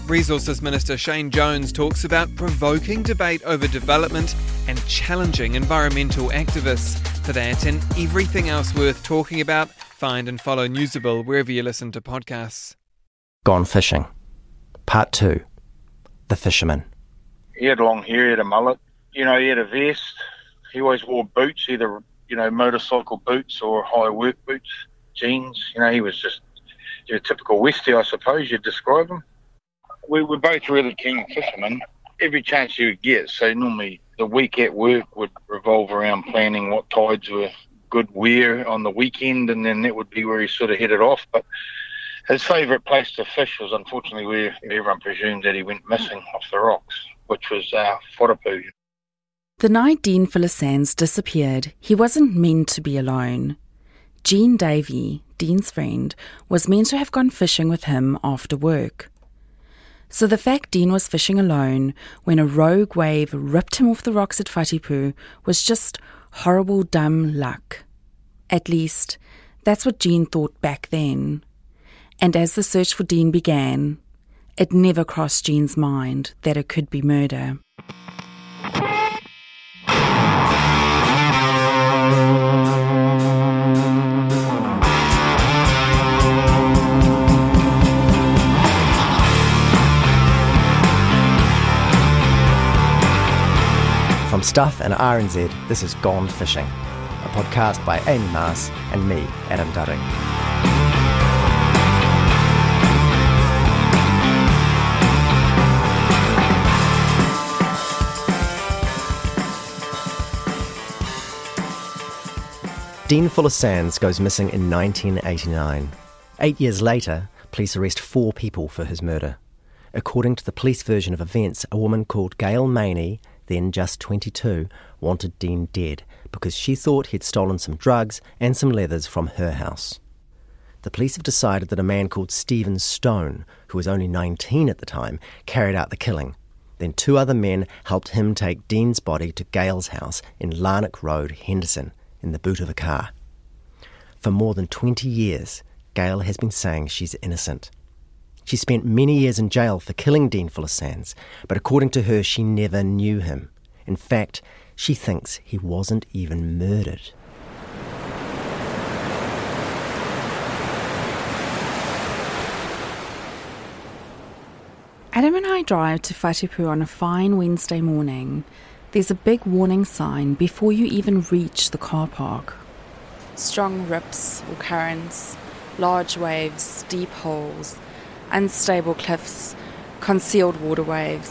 Resources Minister Shane Jones talks about provoking debate over development and challenging environmental activists. For that and everything else worth talking about, find and follow Newsable wherever you listen to podcasts. Gone Fishing, Part 2, The Fisherman. He had long hair, he had a mullet, he had a vest. He always wore boots, either, motorcycle boots or high work boots, jeans. He was just your typical Westie, I suppose you'd describe him. We were both really keen fishermen, every chance you would get. So normally the week at work would revolve around planning what tides were good where on the weekend, and then that would be where he sort of headed off. But his favourite place to fish was unfortunately where everyone presumed that he went missing off the rocks, which was Wharapu. The night Dean Philisands disappeared, he wasn't meant to be alone. Jean Davey, Dean's friend, was meant to have gone fishing with him after work. So the fact Dean was fishing alone when a rogue wave ripped him off the rocks at Whatipu was just horrible dumb luck. At least, that's what Jean thought back then. And as the search for Dean began, it never crossed Jean's mind that it could be murder. From Stuff and RNZ, this is Gone Fishing, a podcast by Amy Mars and me, Adam Dudding. Dean Philisands goes missing in 1989. 8 years later, police arrest 4 people for his murder. According to the police version of events, a woman called Gail Maney, then just 22, wanted Dean dead because she thought he'd stolen some drugs and some leathers from her house. The police have decided that a man called Stephen Stone, who was only 19 at the time, carried out the killing. Then 2 other men helped him take Dean's body to Gail's house in Larnock Road, Henderson, in the boot of a car. For more than 20 years, Gail has been saying she's innocent. She spent many years in jail for killing Dean Philisands, but according to her, she never knew him. In fact, she thinks he wasn't even murdered. Adam and I drive to Whatipu on a fine Wednesday morning. There's a big warning sign before you even reach the car park. Strong rips or currents, large waves, steep holes, unstable cliffs, concealed water waves.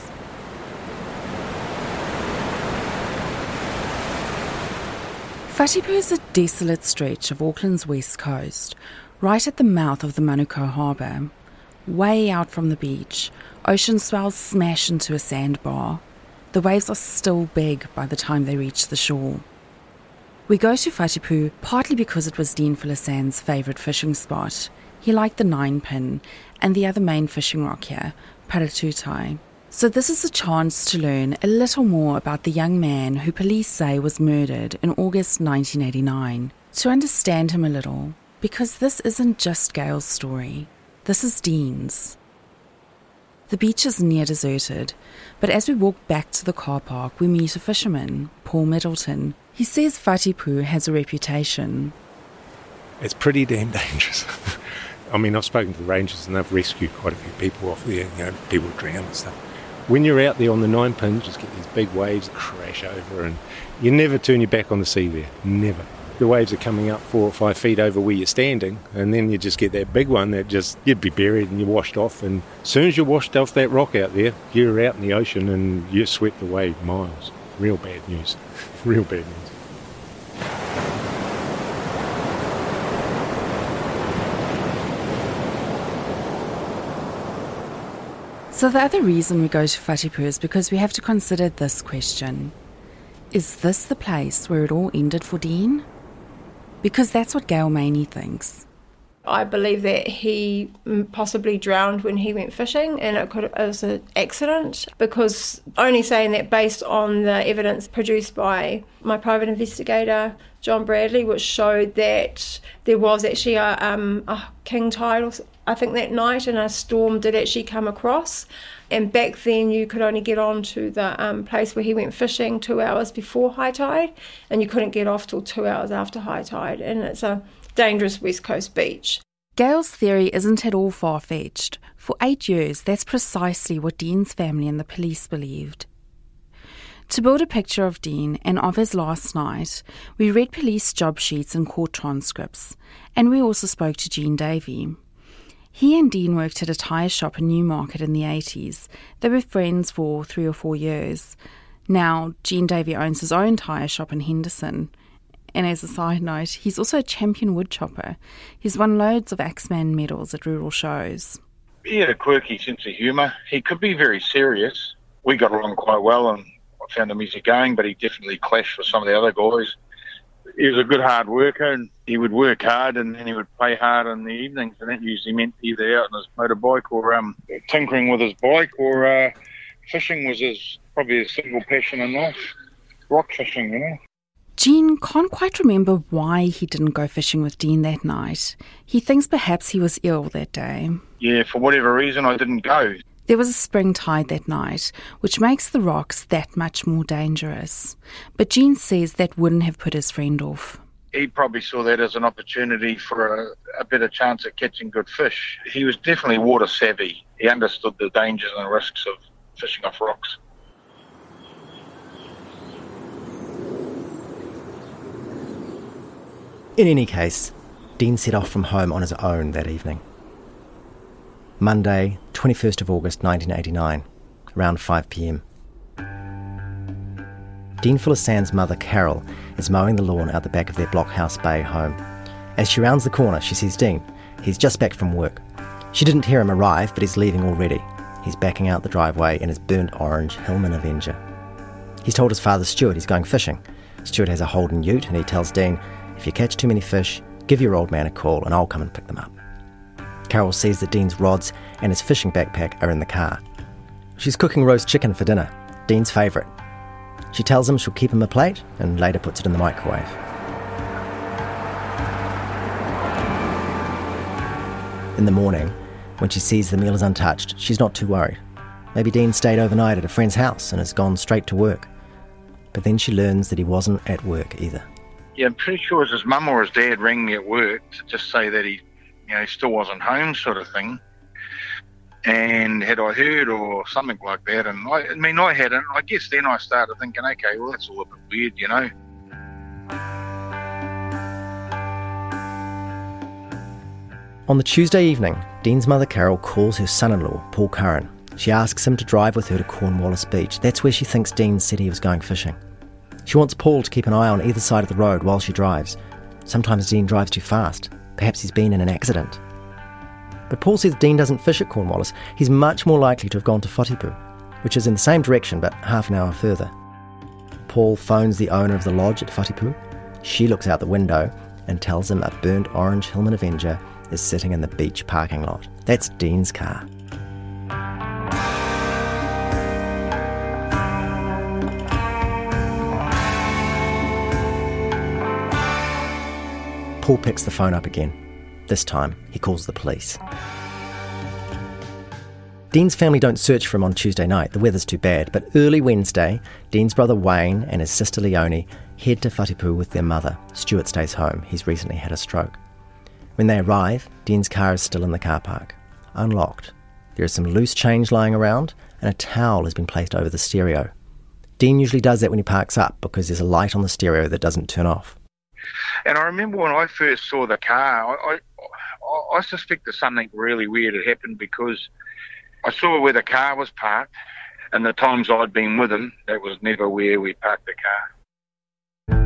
Whatipu is a desolate stretch of Auckland's west coast, right at the mouth of the Manukau Harbour. Way out from the beach, ocean swells smash into a sandbar. The waves are still big by the time they reach the shore. We go to Whatipu partly because it was Dean Philisands' favourite fishing spot. He liked the 9-pin and the other main fishing rock here, Paratutai. So this is a chance to learn a little more about the young man who police say was murdered in August 1989. To understand him a little, because this isn't just Gail's story. This is Dean's. The beach is near deserted, but as we walk back to the car park, we meet a fisherman, Paul Middleton. He says Whatipu has a reputation. It's pretty damn dangerous. I mean, I've spoken to the rangers and they've rescued quite a few people off there, people drown and stuff. When you're out there on the 9-pin, just get these big waves that crash over and you never turn your back on the sea there, never. The waves are coming up 4 or 5 feet over where you're standing, and then you just get that big one that you'd be buried and you're washed off. And as soon as you're washed off that rock out there, you're out in the ocean and you're swept away miles. Real bad news. Real bad news. So the other reason we go to Whatipu is because we have to consider this question. Is this the place where it all ended for Dean? Because that's what Gail Maney thinks. I believe that he possibly drowned when he went fishing, and it was an accident, because only saying that based on the evidence produced by my private investigator, John Bradley, which showed that there was actually a king tide, I think, that night, and a storm did actually come across. And back then you could only get on to the place where he went fishing 2 hours before high tide, and you couldn't get off till 2 hours after high tide, and it's a dangerous West Coast beach. Gail's theory isn't at all far-fetched. For 8 years, that's precisely what Dean's family and the police believed. To build a picture of Dean and of his last night, we read police job sheets and court transcripts, and we also spoke to Jean Davey. He and Dean worked at a tyre shop in Newmarket in the 80s. They were friends for 3 or 4 years. Now, Jean Davey owns his own tyre shop in Henderson. And as a side note, he's also a champion woodchopper. He's won loads of Axeman medals at rural shows. He had a quirky sense of humour. He could be very serious. We got along quite well, and I found him easygoing, but he definitely clashed with some of the other guys. He was a good hard worker, and he would work hard, and then he would play hard in the evenings, and that usually meant either out on his motorbike or tinkering with his bike, or fishing was probably his single passion in life. Rock fishing, you know. Jean can't quite remember why he didn't go fishing with Dean that night. He thinks perhaps he was ill that day. Yeah, for whatever reason, I didn't go. There was a spring tide that night, which makes the rocks that much more dangerous. But Jean says that wouldn't have put his friend off. He probably saw that as an opportunity for a better chance at catching good fish. He was definitely water savvy. He understood the dangers and risks of fishing off rocks. In any case, Dean set off from home on his own that evening. Monday, 21st of August 1989, around 5 p.m. Dean Fuller Sand's mother, Carol, is mowing the lawn out the back of their Blockhouse Bay home. As she rounds the corner, she sees Dean. He's just back from work. She didn't hear him arrive, but he's leaving already. He's backing out the driveway in his burnt orange Hillman Avenger. He's told his father, Stuart, he's going fishing. Stuart has a Holden ute, and he tells Dean, if you catch too many fish, give your old man a call and I'll come and pick them up. Carol sees that Dean's rods and his fishing backpack are in the car. She's cooking roast chicken for dinner, Dean's favourite. She tells him she'll keep him a plate and later puts it in the microwave. In the morning, when she sees the meal is untouched, she's not too worried. Maybe Dean stayed overnight at a friend's house and has gone straight to work. But then she learns that he wasn't at work either. Yeah, I'm pretty sure it was his mum or his dad rang me at work to just say that he still wasn't home, sort of thing. And had I heard or something like that, and I hadn't. I guess then I started thinking, okay, well, that's all a bit weird, you know. On the Tuesday evening, Dean's mother Carol calls her son-in-law, Paul Curran. She asks him to drive with her to Cornwallis Beach. That's where she thinks Dean said he was going fishing. She wants Paul to keep an eye on either side of the road while she drives. Sometimes Dean drives too fast. Perhaps he's been in an accident. But Paul says Dean doesn't fish at Cornwallis. He's much more likely to have gone to Whatipu, which is in the same direction but half an hour further. Paul phones the owner of the lodge at Whatipu. She looks out the window and tells him a burnt orange Hillman Avenger is sitting in the beach parking lot. That's Dean's car. Paul picks the phone up again. This time, he calls the police. Dean's family don't search for him on Tuesday night. The weather's too bad. But early Wednesday, Dean's brother Wayne and his sister Leonie head to Whatipu with their mother. Stuart stays home. He's recently had a stroke. When they arrive, Dean's car is still in the car park, unlocked. There is some loose change lying around, and a towel has been placed over the stereo. Dean usually does that when he parks up because there's a light on the stereo that doesn't turn off. And I remember when I first saw the car, I suspected something really weird had happened because I saw where the car was parked, and the times I'd been with him, that was never where we parked the car.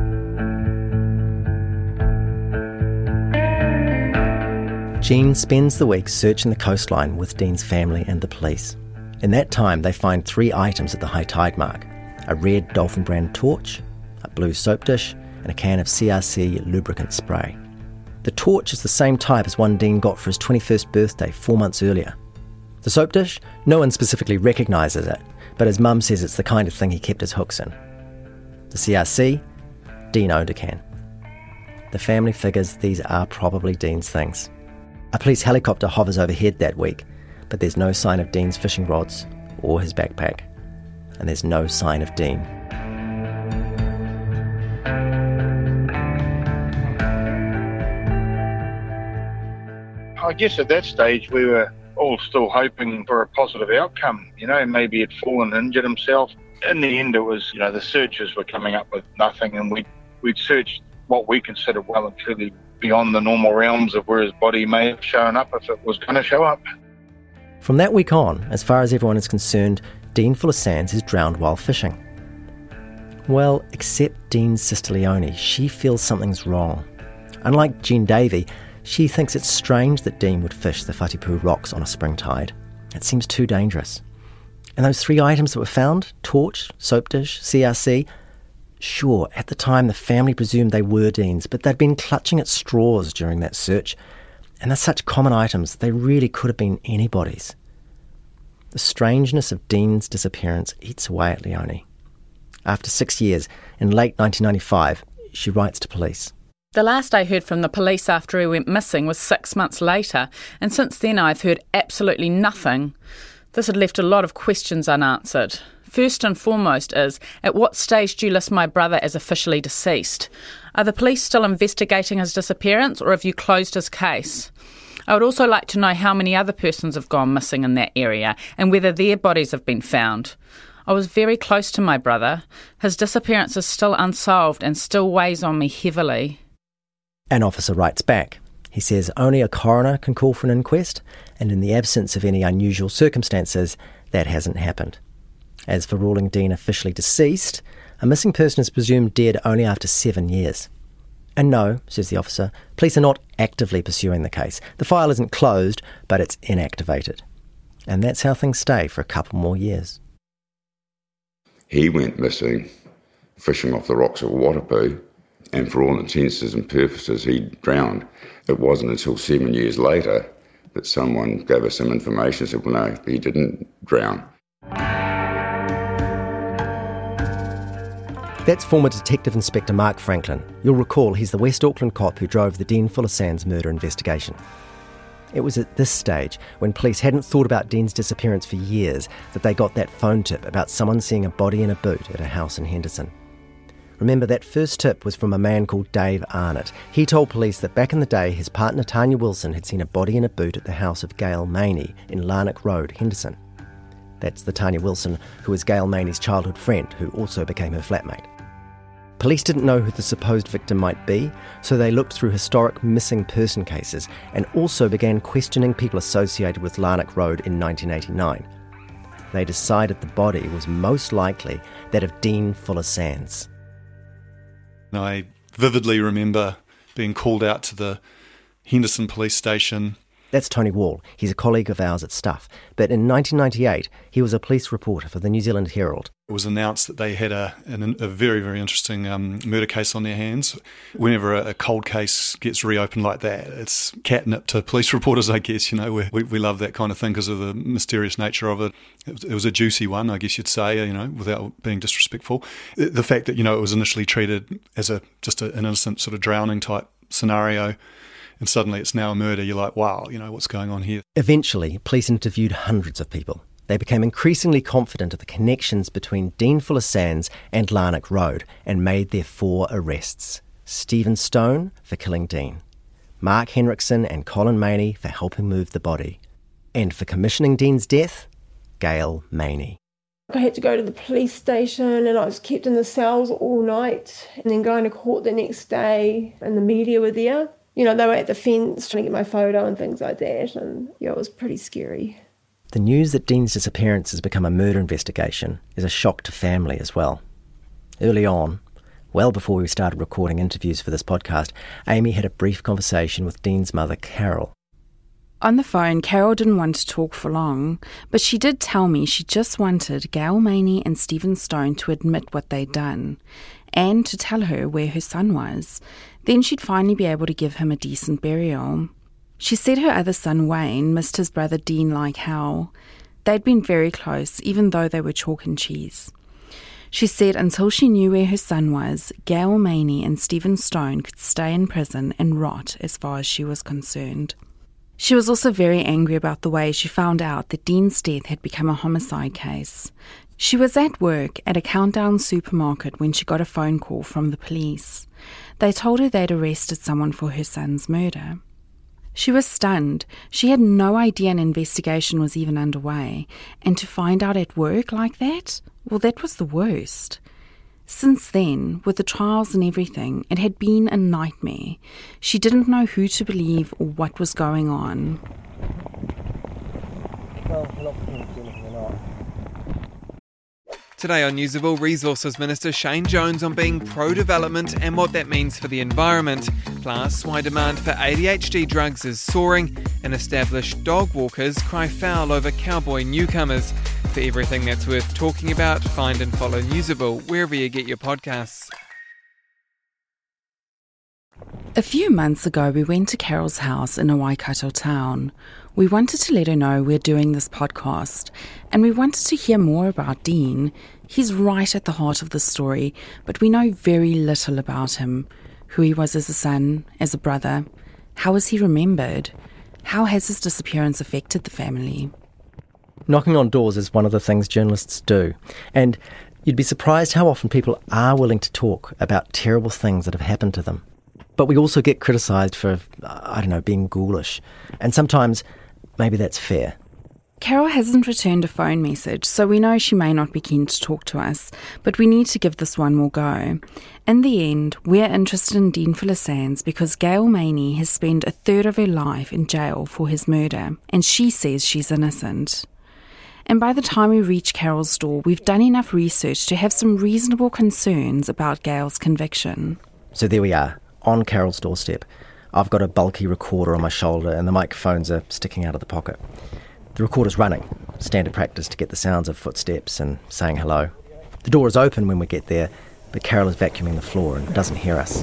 Jean spends the week searching the coastline with Dean's family and the police. In that time, they find 3 items at the high tide mark: a red Dolphin brand torch, a blue soap dish, and a can of CRC lubricant spray. The torch is the same type as one Dean got for his 21st birthday 4 months earlier. The soap dish? No one specifically recognises it, but his mum says it's the kind of thing he kept his hooks in. The CRC? Dean owned a can. The family figures these are probably Dean's things. A police helicopter hovers overhead that week, but there's no sign of Dean's fishing rods or his backpack. And there's no sign of Dean. I guess at that stage we were all still hoping for a positive outcome. Maybe he'd fallen and injured himself. In the end, it was, the searchers were coming up with nothing, and we'd searched what we considered well and truly beyond the normal realms of where his body may have shown up if it was going to show up. From that week on, as far as everyone is concerned, Dean Fuller Sands is drowned while fishing. Well, except Dean's sister Leonie. She feels something's wrong. Unlike Jen Davey, she thinks it's strange that Dean would fish the Whatipu rocks on a spring tide. It seems too dangerous. And those 3 items that were found, torch, soap dish, CRC, sure, at the time the family presumed they were Dean's, but they'd been clutching at straws during that search. And they're such common items, they really could have been anybody's. The strangeness of Dean's disappearance eats away at Leonie. After 6 years, in late 1995, she writes to police. The last I heard from the police after he went missing was 6 months later, and since then I've heard absolutely nothing. This had left a lot of questions unanswered. First and foremost is, at what stage do you list my brother as officially deceased? Are the police still investigating his disappearance, or have you closed his case? I would also like to know how many other persons have gone missing in that area, and whether their bodies have been found. I was very close to my brother. His disappearance is still unsolved and still weighs on me heavily. An officer writes back. He says only a coroner can call for an inquest, and in the absence of any unusual circumstances, that hasn't happened. As for ruling Dean officially deceased, a missing person is presumed dead only after 7 years. And no, says the officer, police are not actively pursuing the case. The file isn't closed, but it's inactivated. And that's how things stay for a couple more years. He went missing, fishing off the rocks of Whatipu, and for all intents and purposes he drowned. It wasn't until 7 years later that someone gave us some information and said, well, no, he didn't drown. That's former Detective Inspector Mark Franklin. You'll recall he's the West Auckland cop who drove the Dean Fuller Sands murder investigation. It was at this stage, when police hadn't thought about Dean's disappearance for years, that they got that phone tip about someone seeing a body in a boot at a house in Henderson. Remember, that first tip was from a man called Dave Arnott. He told police that back in the day, his partner Tanya Wilson had seen a body in a boot at the house of Gail Maney in Larnock Road, Henderson. That's the Tanya Wilson who was Gail Maney's childhood friend, who also became her flatmate. Police didn't know who the supposed victim might be, so they looked through historic missing person cases and also began questioning people associated with Larnock Road in 1989. They decided the body was most likely that of Dean Fuller Sands. I vividly remember being called out to the Henderson police station. That's Tony Wall. He's a colleague of ours at Stuff. But in 1998, he was a police reporter for the New Zealand Herald. It was announced that they had a very, very interesting murder case on their hands. Whenever a cold case gets reopened like that, it's catnip to police reporters, I guess. We love that kind of thing because of the mysterious nature of it. It was a juicy one, I guess you'd say, without being disrespectful. The fact that, it was initially treated as just an innocent sort of drowning type scenario, and suddenly it's now a murder, you're like, wow, what's going on here? Eventually, police interviewed hundreds of people. They became increasingly confident of the connections between Dean Fuller Sands and Larnock Road and made their 4 arrests. Stephen Stone for killing Dean, Mark Henriksen and Colin Maney for helping move the body, and for commissioning Dean's death, Gail Maney. I had to go to the police station and I was kept in the cells all night and then going to court the next day, and the media were there. They were at the fence trying to get my photo and things like that, and it was pretty scary. The news that Dean's disappearance has become a murder investigation is a shock to family as well. Early on, well before we started recording interviews for this podcast, Amy had a brief conversation with Dean's mother, Carol. On the phone, Carol didn't want to talk for long, but she did tell me she just wanted Gail Maney and Stephen Stone to admit what they'd done. and to tell her where her son was. Then she'd finally be able to give him a decent burial. She said her other son, Wayne, missed his brother Dean like hell. They'd been very close, even though they were chalk and cheese. She said until she knew where her son was, Gail Maney and Stephen Stone could stay in prison and rot as far as she was concerned. She was also very angry about the way she found out that Dean's death had become a homicide case. She was at work at a Countdown supermarket when she got a phone call from the police. They told her they'd arrested someone for her son's murder. She was stunned. She had no idea an investigation was even underway. And to find out at work like that? Well, that was the worst. Since then, with the trials and everything, it had been a nightmare. She didn't know who to believe or what was going on. Today on Newsable, Resources Minister Shane Jones on being pro-development and what that means for the environment, plus why demand for ADHD drugs is soaring and established dog walkers cry foul over cowboy newcomers. For everything that's worth talking about, find and follow Newsable wherever you get your podcasts. A few months ago, we went to Carol's house in a Waikato town. We wanted to let her know we're doing this podcast, and we wanted to hear more about Dean. He's right at the heart of the story, but we know very little about him. Who he was as a son, as a brother. How is he remembered? How has his disappearance affected the family? Knocking on doors is one of the things journalists do, and you'd be surprised how often people are willing to talk about terrible things that have happened to them. But we also get criticised for, being ghoulish. And sometimes, maybe that's fair. Carol hasn't returned a phone message, so we know she may not be keen to talk to us, but we need to give this one more go. In the end, we're interested in Dean Fuller Sands because Gail Maney has spent a third of her life in jail for his murder, and she says she's innocent. And by the time we reach Carol's door, we've done enough research to have some reasonable concerns about Gail's conviction. So there we are, on Carol's doorstep. I've got a bulky recorder on my shoulder and the microphones are sticking out of the pocket. The recorder's running, standard practice to get the sounds of footsteps and saying hello. The door is open when we get there, but Carol is vacuuming the floor and doesn't hear us.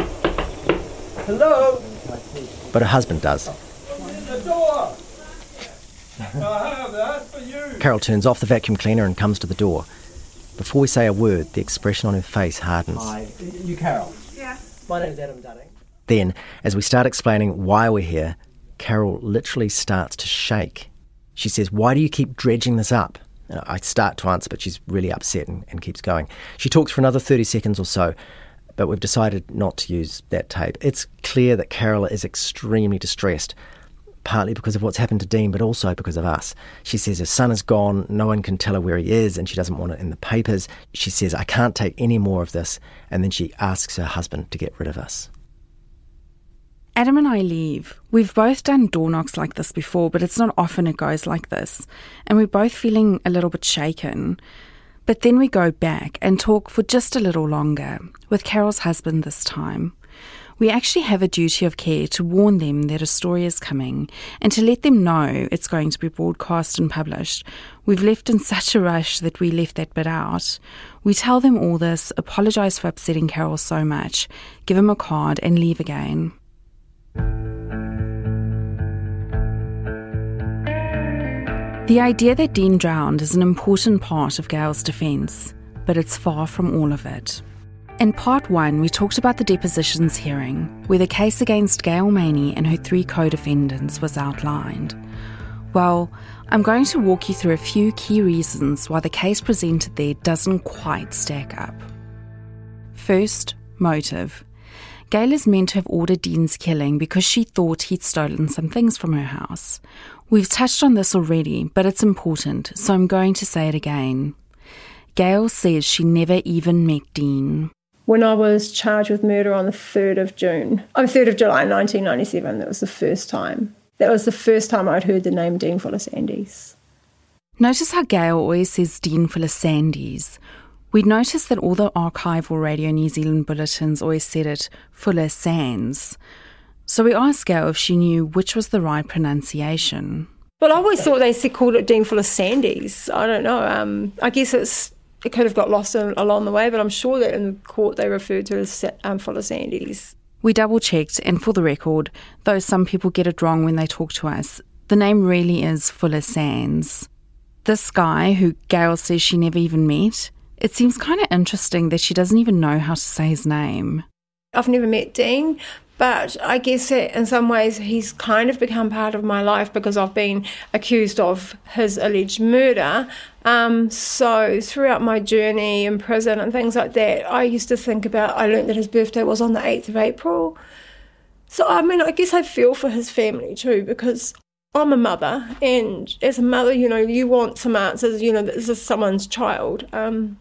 Hello? But her husband does. I'm in the door! I have that for you! Carol turns off the vacuum cleaner and comes to the door. Before we say a word, the expression on her face hardens. Hi, you Carol? Yeah. My name's Adam Dunning. Then, as we start explaining why we're here, Carol literally starts to shake. She says, "Why do you keep dredging this up?" I start to answer, but she's really upset and keeps going. She talks for another 30 seconds or so, but we've decided not to use that tape. It's clear that Carol is extremely distressed, partly because of what's happened to Dean, but also because of us. She says her son is gone, no one can tell her where he is, and she doesn't want it in the papers. She says, "I can't take any more of this," and then she asks her husband to get rid of us. Adam and I leave. We've both done door knocks like this before, but it's not often it goes like this. And we're both feeling a little bit shaken. But then we go back and talk for just a little longer, with Carol's husband this time. We actually have a duty of care to warn them that a story is coming and to let them know it's going to be broadcast and published. We've left in such a rush that we left that bit out. We tell them all this, apologise for upsetting Carol so much, give him a card and leave again. The idea that Dean drowned is an important part of Gail's defence, but it's far from all of it. In part 1, we talked about the depositions hearing, where the case against Gail Maney and her 3 co-defendants was outlined. Well, I'm going to walk you through a few key reasons why the case presented there doesn't quite stack up. First, motive. Gail is meant to have ordered Dean's killing because she thought he'd stolen some things from her house. We've touched on this already, but it's important, so I'm going to say it again. Gail says she never even met Dean. When I was charged with murder on the 3rd of July 1997, that was the first time. That was the first time I'd heard the name Dean Fuller Sandys. Notice how Gail always says Dean Fuller Sandys. We'd noticed that all the archival Radio New Zealand bulletins always said it Fuller Sands. So we asked Gail if she knew which was the right pronunciation. Well, I always thought they called it Dean Fuller Sandys. I don't know. I guess it's It could have got lost along the way, but I'm sure that in the court they referred to it as Fuller Sandys. We double-checked, and for the record, though some people get it wrong when they talk to us, the name really is Fuller Sands. This guy, who Gail says she never even met, it seems kind of interesting that she doesn't even know how to say his name. I've never met Dean, but I guess that in some ways he's kind of become part of my life because I've been accused of his alleged murder. So throughout my journey in prison and things like that, I used to think about, I learnt that his birthday was on the 8th of April. So, I mean, I guess I feel for his family too, because I'm a mother, and as a mother, you know, you want some answers, you know, this is someone's child.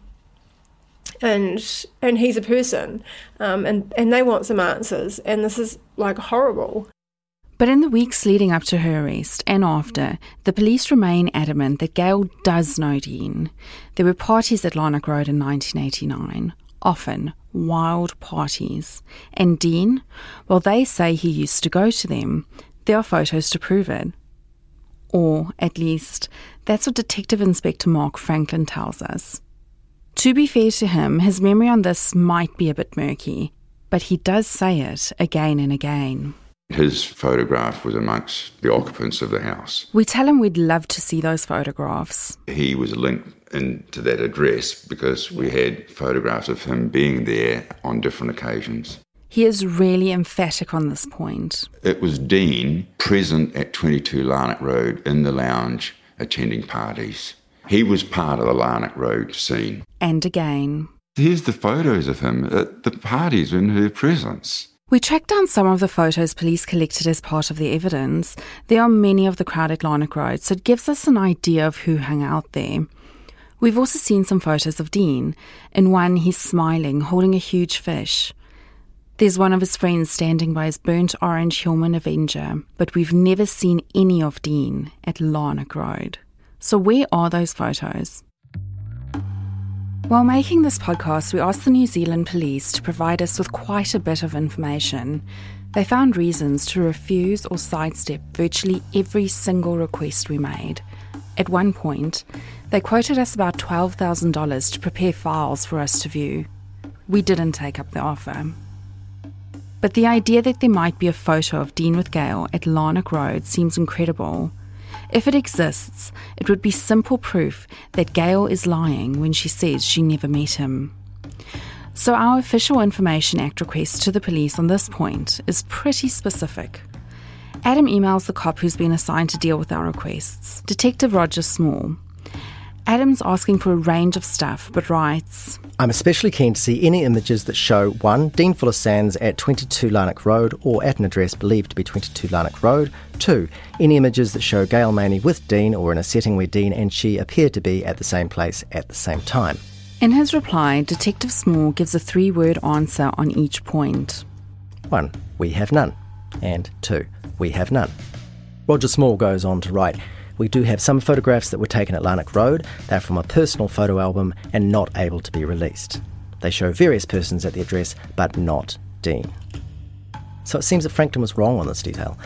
And he's a person, and they want some answers, and this is, like, horrible. But in the weeks leading up to her arrest and after, the police remain adamant that Gail does know Dean. There were parties at Larnock Road in 1989, often wild parties. And Dean, well, they say he used to go to them. There are photos to prove it. Or, at least, that's what Detective Inspector Mark Franklin tells us. To be fair to him, his memory on this might be a bit murky, but he does say it again and again. His photograph was amongst the occupants of the house. We tell him we'd love to see those photographs. He was linked into that address because we had photographs of him being there on different occasions. He is really emphatic on this point. It was Dean present at 22 Larnock Road in the lounge attending parties. He was part of the Larnock Road scene. And again. Here's the photos of him at the parties in her presence. We tracked down some of the photos police collected as part of the evidence. There are many of the crowd at Larnock Road, so it gives us an idea of who hung out there. We've also seen some photos of Dean. In one, he's smiling, holding a huge fish. There's one of his friends standing by his burnt orange Hillman Avenger, but we've never seen any of Dean at Larnock Road. So where are those photos? While making this podcast, we asked the New Zealand Police to provide us with quite a bit of information. They found reasons to refuse or sidestep virtually every single request we made. At one point, they quoted us about $12,000 to prepare files for us to view. We didn't take up the offer. But the idea that there might be a photo of Dean with Gail at Larnock Road seems incredible. If it exists, it would be simple proof that Gail is lying when she says she never met him. So our Official Information Act request to the police on this point is pretty specific. Adam emails the cop who's been assigned to deal with our requests, Detective Roger Small. Adam's asking for a range of stuff, but writes, I'm especially keen to see any images that show 1. Dean Fuller Sands at 22 Larnock Road or at an address believed to be 22 Larnock Road. 2. Any images that show Gail Maney with Dean or in a setting where Dean and she appear to be at the same place at the same time. In his reply, Detective Small gives a 3-word answer on each point. 1. We have none. And 2. We have none. Roger Small goes on to write, we do have some photographs that were taken at Larnock Road. They're from a personal photo album and not able to be released. They show various persons at the address, but not Dean. So it seems that Franklin was wrong on this detail.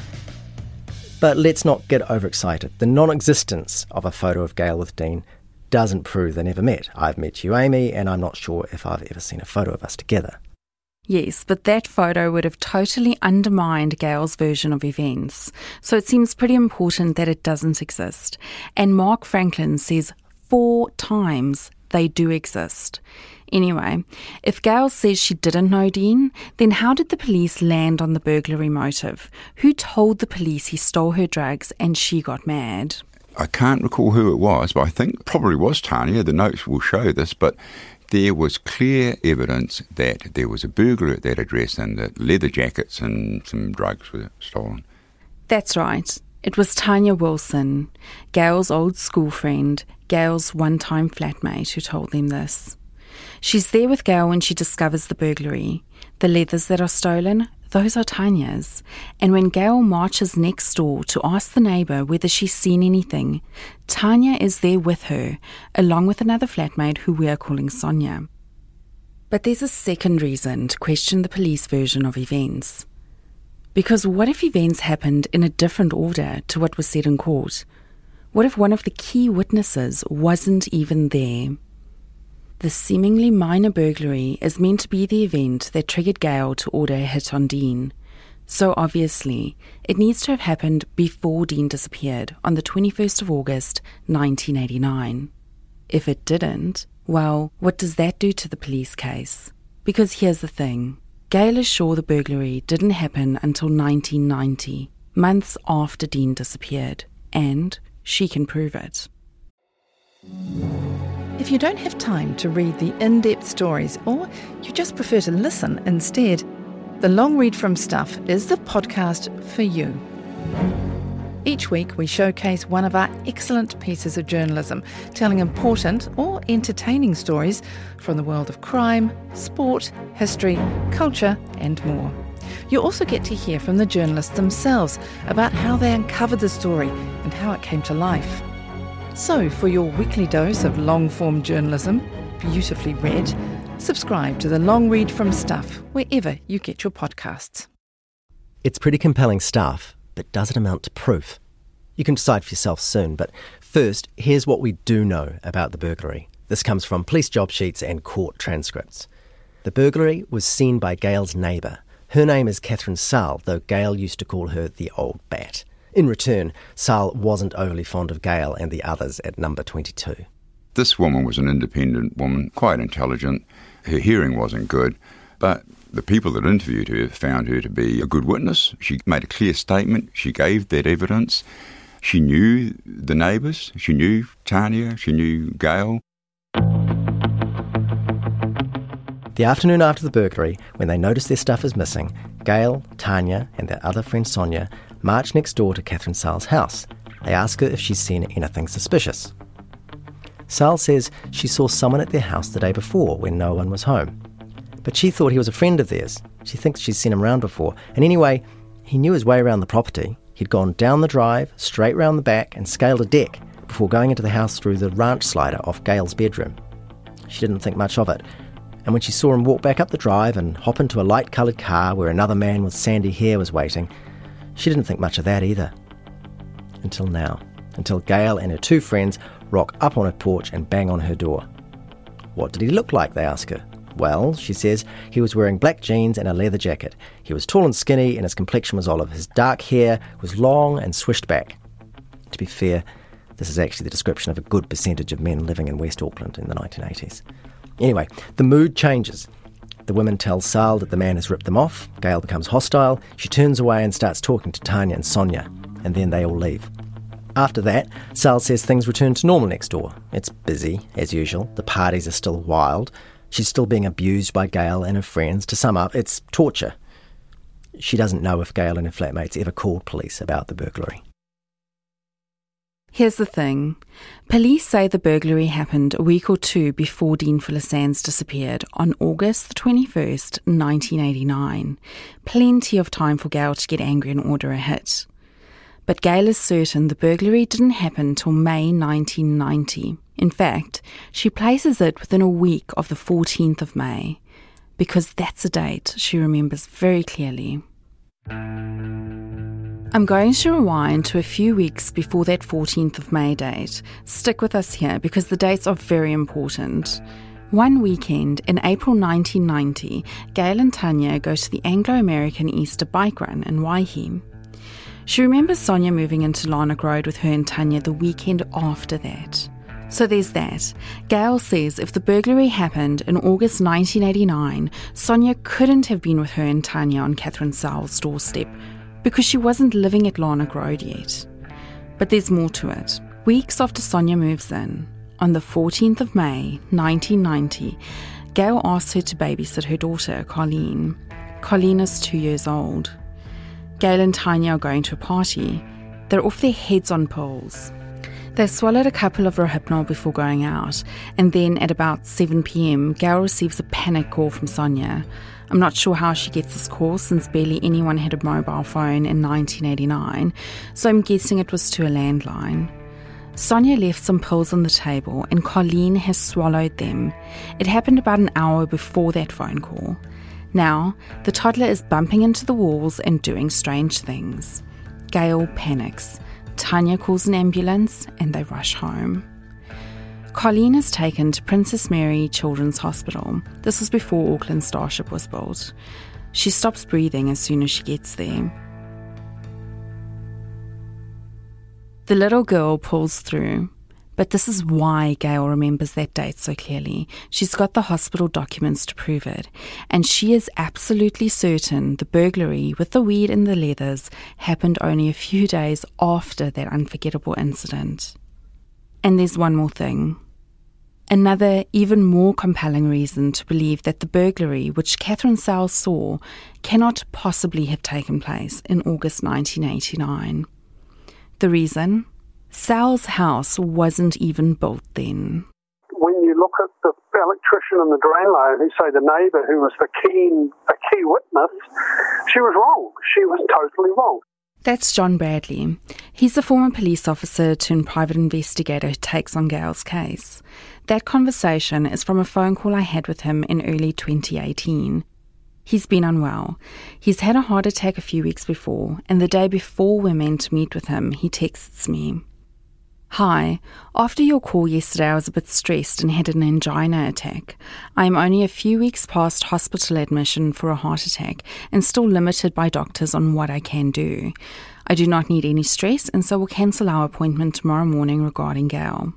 But let's not get overexcited. The non-existence of a photo of Gail with Dean doesn't prove they never met. I've met you, Amy, and I'm not sure if I've ever seen a photo of us together. Yes, but that photo would have totally undermined Gail's version of events, so it seems pretty important that it doesn't exist. And Mark Franklin says 4 times they do exist. Anyway, if Gail says she didn't know Dean, then how did the police land on the burglary motive? Who told the police he stole her drugs and she got mad? I can't recall who it was, but I think it probably was Tanya. The notes will show this, but there was clear evidence that there was a burglar at that address and that leather jackets and some drugs were stolen. That's right. It was Tanya Wilson, Gail's old school friend, Gail's one-time flatmate, who told them this. She's there with Gail when she discovers the burglary. The leathers that are stolen, those are Tanya's. And when Gail marches next door to ask the neighbour whether she's seen anything, Tanya is there with her, along with another flatmate who we are calling Sonia. But there's a second reason to question the police version of events. Because what if events happened in a different order to what was said in court? What if one of the key witnesses wasn't even there? The seemingly minor burglary is meant to be the event that triggered Gail to order a hit on Dean. So obviously, it needs to have happened before Dean disappeared on the 21st of August, 1989. If it didn't, well, what does that do to the police case? Because here's the thing. Gail is sure the burglary didn't happen until 1990, months after Dean disappeared, and she can prove it. If you don't have time to read the in-depth stories, or you just prefer to listen instead, The Long Read from Stuff is the podcast for you. Each week we showcase one of our excellent pieces of journalism, telling important or entertaining stories from the world of crime, sport, history, culture and more. You also get to hear from the journalists themselves about how they uncovered the story and how it came to life. So, for your weekly dose of long-form journalism, beautifully read, subscribe to The Long Read from Stuff wherever you get your podcasts. It's pretty compelling stuff, but does it amount to proof? You can decide for yourself soon, but first, here's what we do know about the burglary. This comes from police job sheets and court transcripts. The burglary was seen by Gail's neighbour. Her name is Catherine Saal, though Gail used to call her the Old Bat. In return, Saal wasn't overly fond of Gail and the others at number 22. This woman was an independent woman, quite intelligent. Her hearing wasn't good, but the people that interviewed her found her to be a good witness. She made a clear statement. She gave that evidence. She knew the neighbours. She knew Tanya. She knew Gail. The afternoon after the burglary, when they noticed their stuff is missing, Gail, Tanya and their other friend Sonia march next door to Catherine Saal's house. They ask her if she's seen anything suspicious. Saal says she saw someone at their house the day before when no one was home. But she thought he was a friend of theirs. She thinks she's seen him around before. And anyway, he knew his way around the property. He'd gone down the drive, straight round the back and scaled a deck before going into the house through the ranch slider off Gail's bedroom. She didn't think much of it. And when she saw him walk back up the drive and hop into a light-coloured car where another man with sandy hair was waiting, she didn't think much of that either. Until now. Until Gail and her two friends rock up on her porch and bang on her door. What did he look like, they ask her. Well, she says, he was wearing black jeans and a leather jacket. He was tall and skinny and his complexion was olive. His dark hair was long and swished back. To be fair, this is actually the description of a good percentage of men living in West Auckland in the 1980s. Anyway, the mood changes. The women tell Saal that the man has ripped them off. Gail becomes hostile. She turns away and starts talking to Tanya and Sonia. And then they all leave. After that, Saal says things return to normal next door. It's busy, as usual. The parties are still wild. She's still being abused by Gail and her friends. To sum up, it's torture. She doesn't know if Gail and her flatmates ever called police about the burglary. Here's the thing. Police say the burglary happened a week or two before Dean Fuller Sands disappeared on August the 21st, 1989. Plenty of time for Gail to get angry and order a hit. But Gail is certain the burglary didn't happen till May 1990. In fact, she places it within a week of the 14th of May, because that's a date she remembers very clearly. I'm going to rewind to a few weeks before that 14th of May date. Stick with us here because the dates are very important. One weekend in April 1990, Gail and Tanya go to the Anglo-American Easter bike run in Waihi. She remembers Sonia moving into Larnock Road with her and Tanya the weekend after that. So there's that. Gail says if the burglary happened in August 1989, Sonia couldn't have been with her and Tanya on Catherine Saal's doorstep because she wasn't living at Larnock Road yet. But there's more to it. Weeks after Sonia moves in, on the 14th of May, 1990, Gail asks her to babysit her daughter, Colleen. Colleen is 2 years old. Gail and Tanya are going to a party. They're off their heads on pills. They've swallowed a couple of Rohypnol before going out, and then at about 7 p.m, Gail receives a panic call from Sonia. I'm not sure how she gets this call since barely anyone had a mobile phone in 1989, so I'm guessing it was to a landline. Sonia left some pills on the table and Colleen has swallowed them. It happened about an hour before that phone call. Now, the toddler is bumping into the walls and doing strange things. Gail panics. Tanya calls an ambulance and they rush home. Colleen is taken to Princess Mary Children's Hospital. This was before Auckland Starship was built. She stops breathing as soon as she gets there. The little girl pulls through, but this is why Gail remembers that date so clearly. She's got the hospital documents to prove it, and she is absolutely certain the burglary with the weed and the leathers happened only a few days after that unforgettable incident. And there's one more thing. Another, even more compelling reason to believe that the burglary which Catherine Sowell saw cannot possibly have taken place in August 1989. The reason? Sowell's house wasn't even built then. When you look at the electrician and the drain layer, who say the neighbour who was a key witness, she was wrong. She was totally wrong. That's John Bradley. He's a former police officer turned private investigator who takes on Gail's case. That conversation is from a phone call I had with him in early 2018. He's been unwell. He's had a heart attack a few weeks before, and the day before we're meant to meet with him, he texts me. Hi, after your call yesterday I was a bit stressed and had an angina attack. I am only a few weeks past hospital admission for a heart attack and still limited by doctors on what I can do. I do not need any stress and so will cancel our appointment tomorrow morning regarding Gail.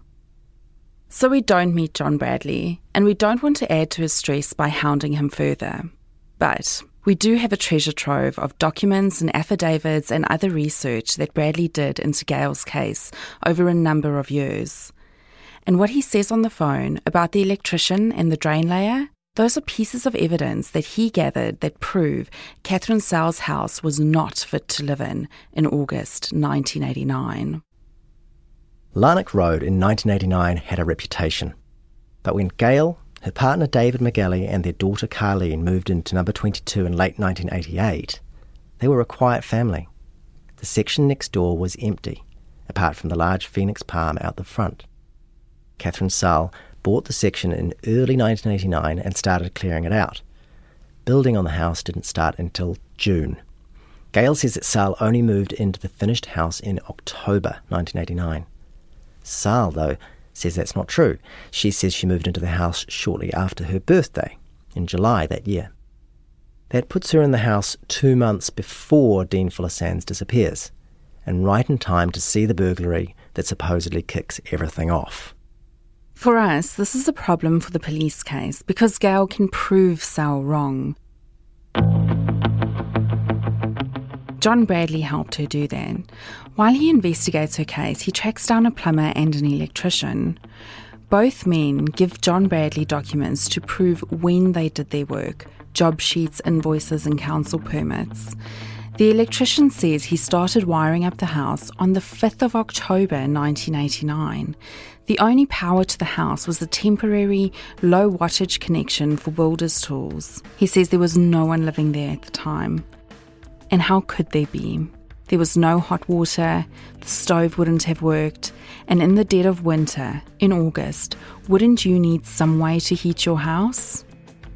So we don't meet John Bradley, and we don't want to add to his stress by hounding him further. But we do have a treasure trove of documents and affidavits and other research that Bradley did into Gail's case over a number of years. And what he says on the phone about the electrician and the drain layer, those are pieces of evidence that he gathered that prove Catherine Sowell's house was not fit to live in August 1989. Larnock Road in 1989 had a reputation. But when Gail, her partner David McGalley and their daughter Carleen moved into number 22 in late 1988, they were a quiet family. The section next door was empty, apart from the large phoenix palm out the front. Catherine Sowell bought the section in early 1989 and started clearing it out. Building on the house didn't start until June. Gail says that Sowell only moved into the finished house in October 1989. Sowell, though, says that's not true. She says she moved into the house shortly after her birthday, in July that year. That puts her in the house 2 months before Dean Fuller Sands disappears, and right in time to see the burglary that supposedly kicks everything off. For us, this is a problem for the police case because Gail can prove Sowell wrong. John Bradley helped her do that. While he investigates her case, he tracks down a plumber and an electrician. Both men give John Bradley documents to prove when they did their work, job sheets, invoices and council permits. The electrician says he started wiring up the house on the 5th of October 1989. The only power to the house was a temporary low wattage connection for builder's tools. He says there was no one living there at the time. And how could there be? There was no hot water, the stove wouldn't have worked, and in the dead of winter, in August, wouldn't you need some way to heat your house?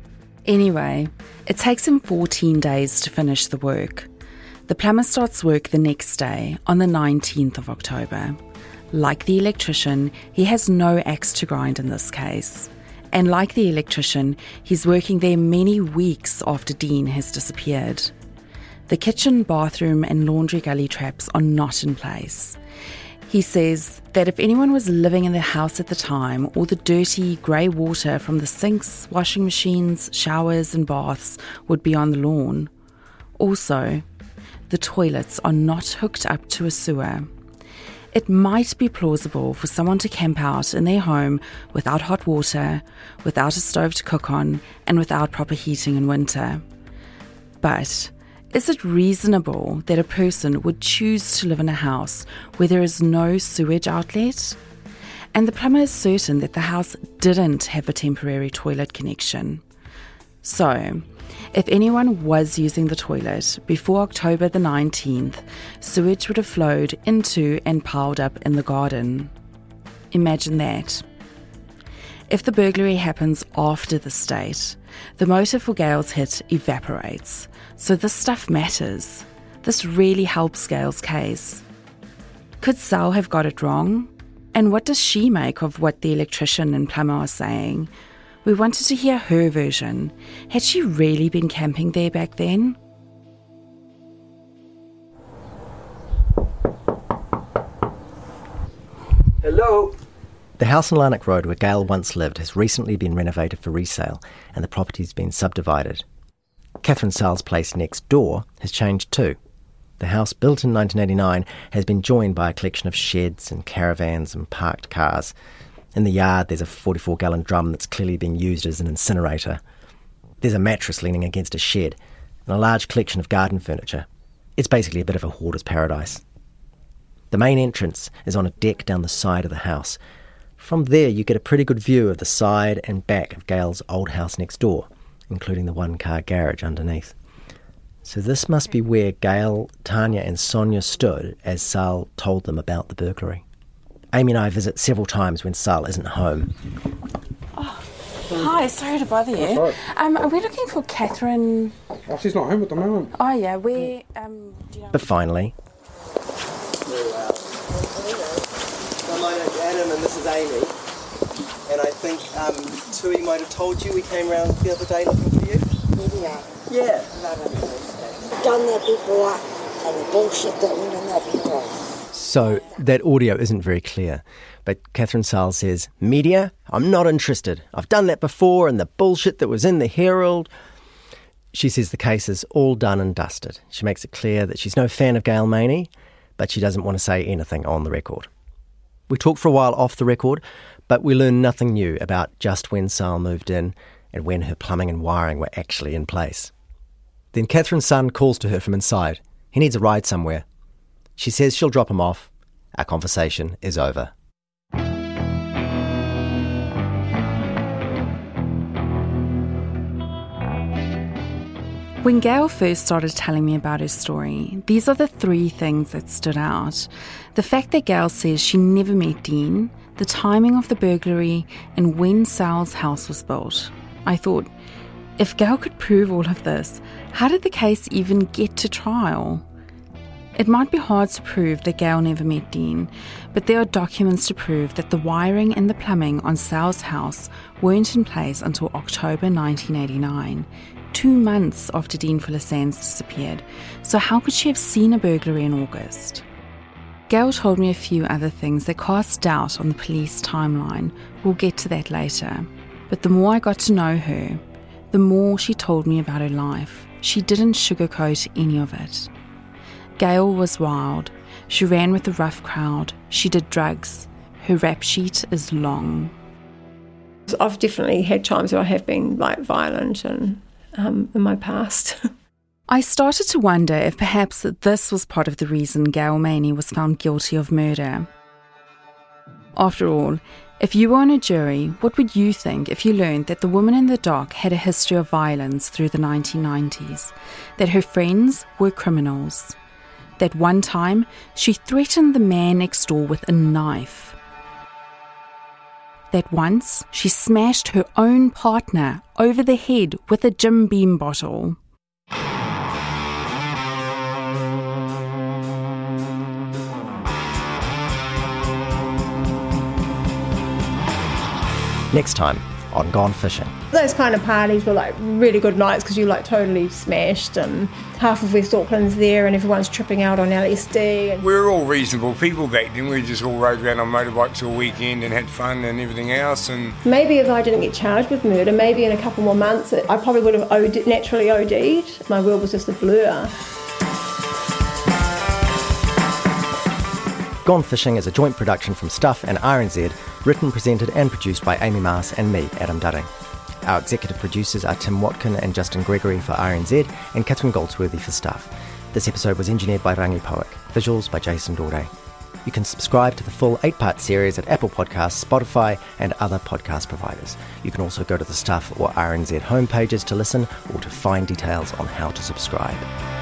Anyway, it takes him 14 days to finish the work. The plumber starts work the next day, on the 19th of October. Like the electrician, he has no axe to grind in this case. And like the electrician, he's working there many weeks after Dean has disappeared. The kitchen, bathroom and laundry gully traps are not in place. He says that if anyone was living in the house at the time, all the dirty grey water from the sinks, washing machines, showers and baths would be on the lawn. Also, the toilets are not hooked up to a sewer. It might be plausible for someone to camp out in their home without hot water, without a stove to cook on, and without proper heating in winter. But is it reasonable that a person would choose to live in a house where there is no sewage outlet? And the plumber is certain that the house didn't have a temporary toilet connection. So, if anyone was using the toilet before October the 19th, sewage would have flowed into and piled up in the garden. Imagine that. If the burglary happens after this date, the motive for Gail's hit evaporates. So this stuff matters. This really helps Gail's case. Could Sowell have got it wrong? And what does she make of what the electrician and plumber are saying? We wanted to hear her version. Had she really been camping there back then? Hello? The house on Larnock Road where Gail once lived has recently been renovated for resale and the property's been subdivided. Catherine Sal's place next door has changed too. The house, built in 1989, has been joined by a collection of sheds and caravans and parked cars. In the yard there's a 44-gallon drum that's clearly being used as an incinerator. There's a mattress leaning against a shed and a large collection of garden furniture. It's basically a bit of a hoarder's paradise. The main entrance is on a deck down the side of the house. From there you get a pretty good view of the side and back of Gail's old house next door, including the one-car garage underneath. So this must be where Gail, Tanya and Sonia stood as Sal told them about the burglary. Amy and I visit several times when Sal isn't home. Oh, hi, sorry to bother you. Are we looking for Catherine? Oh, she's not home at the moment. Oh yeah, we... do you know... But finally... My name's Adam and this is Amy. And I think Tui might have told you we came round the other day looking for you. Yeah. Done that before, and the bullshit that went on that before. So that audio isn't very clear, but Catherine Sal says, media, I'm not interested. I've done that before and the bullshit that was in the Herald. She says the case is all done and dusted. She makes it clear that she's no fan of Gail Maney, but she doesn't want to say anything on the record. We talk for a while off the record, but we learn nothing new about just when Sal moved in and when her plumbing and wiring were actually in place. Then Catherine's son calls to her from inside. He needs a ride somewhere. She says she'll drop him off. Our conversation is over. When Gail first started telling me about her story, these are the three things that stood out. The fact that Gail says she never met Dean, the timing of the burglary, and when Sal's house was built. I thought, if Gail could prove all of this, how did the case even get to trial? It might be hard to prove that Gail never met Dean, but there are documents to prove that the wiring and the plumbing on Sal's house weren't in place until October 1989, 2 months after Dean Fuller Sands disappeared. So how could she have seen a burglary in August? Gail told me a few other things that cast doubt on the police timeline. We'll get to that later. But the more I got to know her, the more she told me about her life. She didn't sugarcoat any of it. Gail was wild. She ran with a rough crowd. She did drugs. Her rap sheet is long. I've definitely had times where I have been violent and in my past. I started to wonder if perhaps this was part of the reason Gail Maney was found guilty of murder. After all, if you were on a jury, what would you think if you learned that the woman in the dock had a history of violence through the 1990s, that her friends were criminals, that one time she threatened the man next door with a knife, that once she smashed her own partner over the head with a Jim Beam bottle? Next time on Gone Fishing. Those kind of parties were really good nights because you totally smashed and half of West Auckland's there and everyone's tripping out on LSD. We were all reasonable people back then. We just all rode around on motorbikes all weekend and had fun and everything else. And maybe if I didn't get charged with murder, maybe in a couple more months I probably would have naturally OD'd. My world was just a blur. Gone Fishing is a joint production from Stuff and RNZ, written, presented and produced by Amy Mars and me, Adam Dudding. Our executive producers are Tim Watkin and Justin Gregory for RNZ and Catherine Goldsworthy for Stuff. This episode was engineered by Rangi Powick, visuals by Jason Dorday. You can subscribe to the full 8-part series at Apple Podcasts, Spotify and other podcast providers. You can also go to the Stuff or RNZ homepages to listen or to find details on how to subscribe.